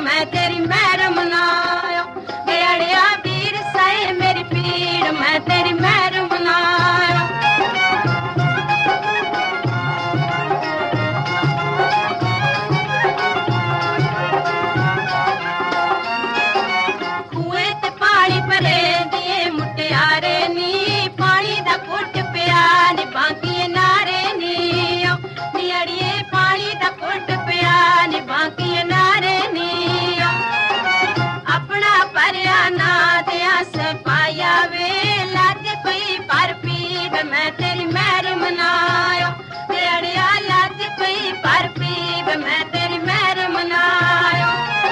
मैं तेरी महर मनाया अड़िया वीर साए मेरी पीड़ मैं तेरी महर मनाया कुएं ते पानी भरे दिए मुटियारे नी पानी दा घुट पिया नी बाकी नारे नी अड़िए पानी दा घुट पिया नी बाकी नारे नी अपना भरिया ना दिया सपाया वे लाज कोई पर पीर मैं तेरी महर मनाया अड़िया लाज कोई पर पीर मैं तेरी महर मनाया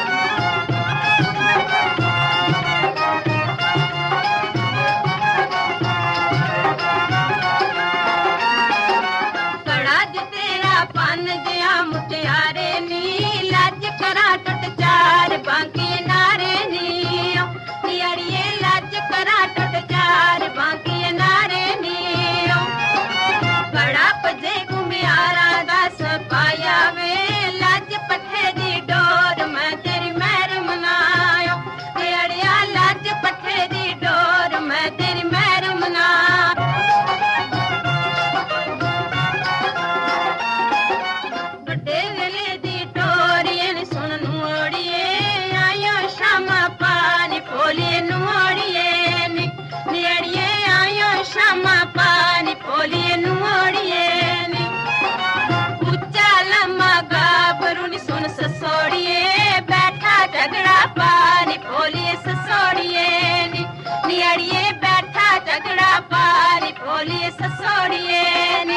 मुटियारे नी लाज करा टट चार बाकी नारे नी अड़िए लाज करा टट चार बाकी नारे नी बड़ा पजे घुमियारा दस पाया वे लाज पट्ठे दी डोर मैं तेरी महर मनाया अड़िया लाज पट्ठे दी डोर मैं तेरी महर मनाया पानी पोलिए नुओड़िए नी उच्चा लम्मा गाभरू नी सुन ससोड़िए बैठा झगड़ा पानी पोलिए ससोड़िए नी अड़िए बैठा झगड़ा पानी पोलिए ससोड़िए नी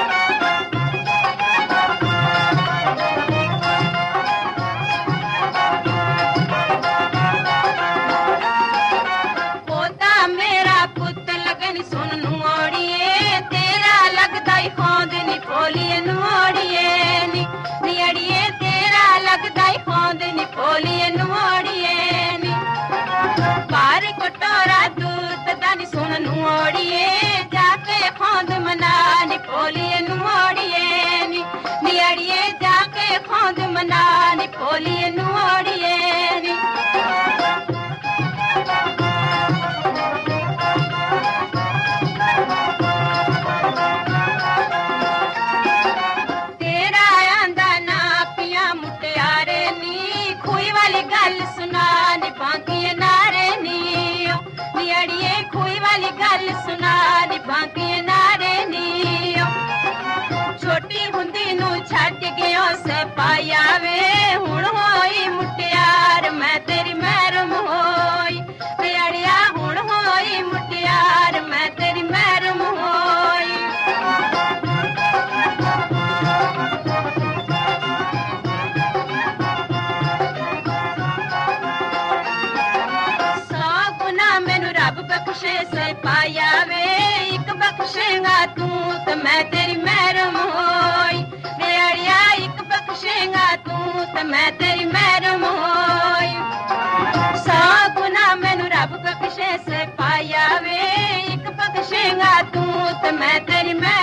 पोलिए नुओड़िए नी अड़िए तेरा लगदा ही खोंद नी पोलिए नुओड़िए नी बार कटोरा दूध दा नी सुन नुओड़िए जाके खोंद मना नी पोलिए नुओड़िए नी अड़िए जाके खोंद मना नी पोलिए नुओड़िए नी बाकी नारे नी अड़िए खुई वाली गल सुना नी बाकी नारे नी छोटी हुंदी नू छट गयो से पाया वे हुण होई मुटियार मैं तेरी महरम होई अड़िया हुण होई मुटियार मैं तेरी महरम होई बख्शे से पाया वे एक बख्शेगा तू तो मैं तेरी महरम होई अड़िया एक बख्शेगा तू तो मैं तेरी महरम होई 100 गुना मैनू रब बख्शे से पाया वे एक बख्शेगा तू तो मैं तेरी